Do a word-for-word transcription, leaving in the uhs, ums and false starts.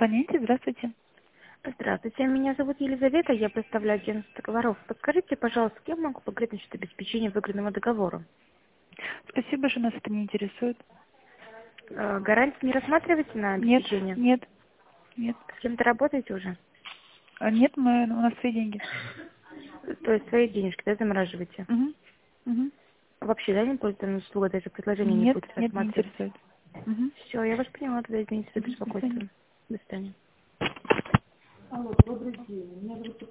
Абоненте, здравствуйте. Здравствуйте, меня зовут Елизавета, я представляю агентство договоров. Подскажите, пожалуйста, с кем могу поговорить насчет обеспечения выгодного договора? Спасибо, что нас это не интересует. Э, Гарантии не рассматриваете на Нет, обеспечение? нет, нет. С кем-то работаете уже? А нет, мы, у нас свои деньги. То есть свои денежки, да, замораживаете? Угу, угу. Вообще, да, не пользуетесь данной услугой, даже предложение не Нет, будете нет, не рассматривать? интересует. Угу, Все, я вас поняла, тогда извините за угу. До свидания. беспокойство. До свидания.